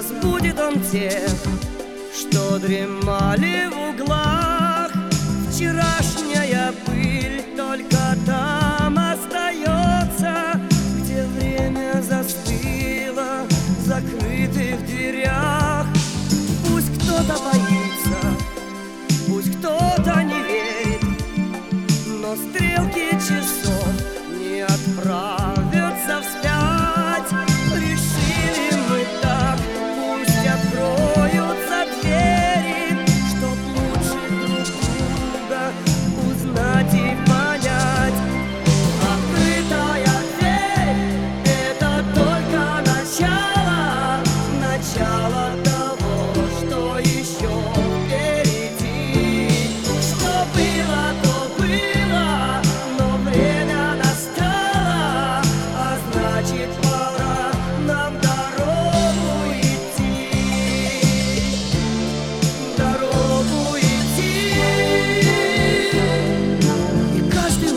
разбудит он тех, что дремали в углах. Вчерашняя пыль только там остается, где время застыло в закрытых дверях. Пусть кто-то боится, пусть кто-то не верит, но стрелки часов не отправятся вспять. Решили мы так, пусть откроются двери, чтоб лучше друг друга узнать и понять. Открытая дверь — это только начало, начало того, что еще впереди. Что было, то было, но время настало, а значит, пора нам дорогу идти, дорогу идти. И каждый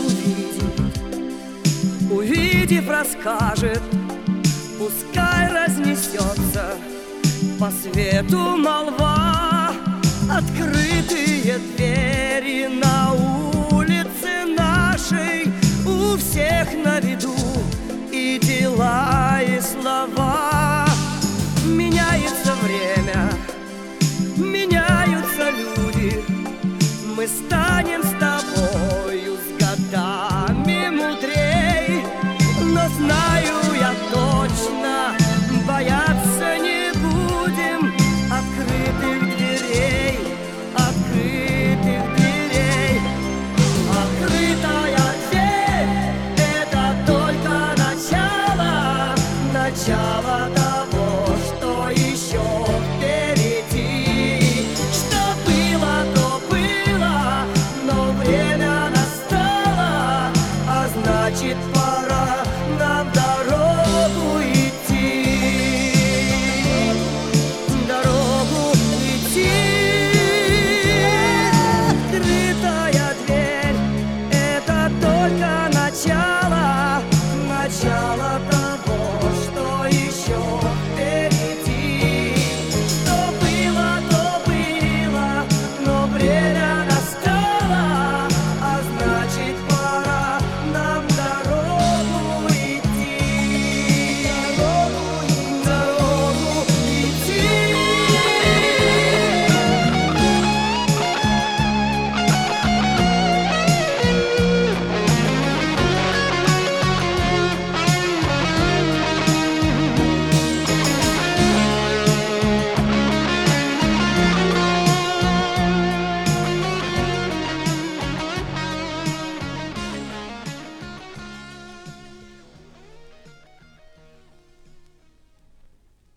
увидев, расскажет, пускай разнесется по свету молва. Открытые двери на улице нашей у всех на виду, и дела, и слова. Меняется время, меняются люди, мы станем с тобою с годами мудрей, но знаю,